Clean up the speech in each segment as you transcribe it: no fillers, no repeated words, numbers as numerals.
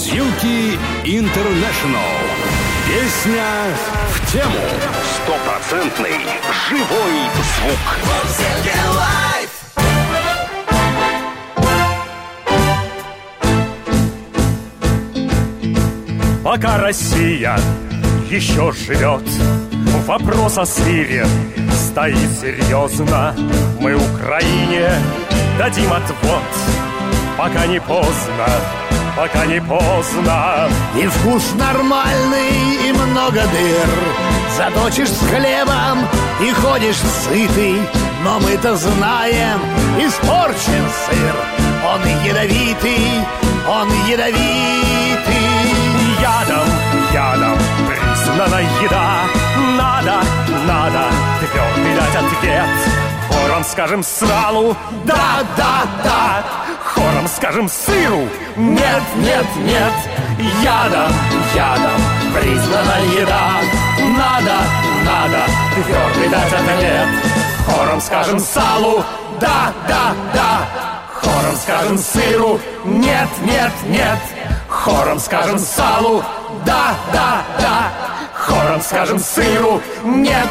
Мурзилки Интернешнл. Песня в тему. Стопроцентный живой звук. Мурзилки лайф. Пока Россия еще живет, вопрос о сыре стоит серьезно. Мы Украине дадим отвод, пока не поздно, пока не поздно. И вкус нормальный, и много дыр. Заточишь с хлебом и ходишь сытый. Но мы-то знаем, испорчен сыр. Он ядовитый, он ядовитый. Ядом признана еда. Надо твердый дать ответ. Хором скажем салу, да. Хором скажем сыру, нет. Ядом признана еда. Надо твердый дать ответ. Хором скажем салу, да. Хором скажем сыру, нет. Хором скажем салу, да. Хором скажем сыру, нет.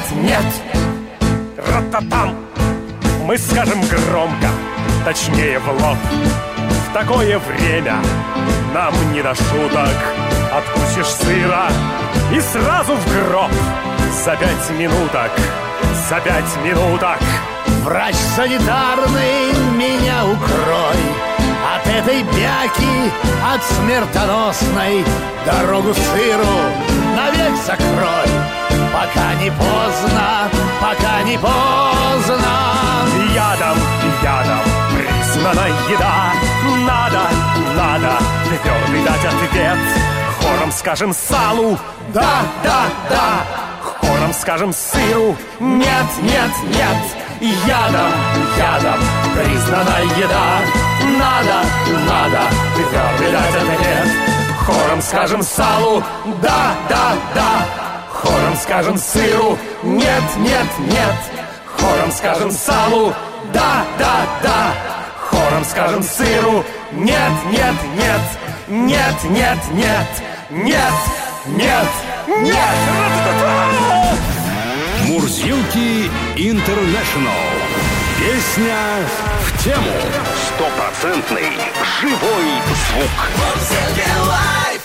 Ра-та-там. Мы скажем громко, точнее в лоб. В такое время нам не до шуток. Откусишь сыра и сразу в гроб. За 5 минуток. Врач санитарный, меня укрой от этой бяки, от смертоносной. Дорогу сыру навек закрой, пока не поздно. Ядом признана еда. Надо твердый дать ответ. Хором скажем салу, да. Хором скажем сыру, нет. Ядом признана еда. Надо твердый дать ответ. Хором скажем салу, да. Хором скажем сыру, нет. Хором скажем салу, да. Хором скажем сыру, нет. Мурзилки Интернешнл. Песня в тему. Стопроцентный живой звук. Мурзилки лайф.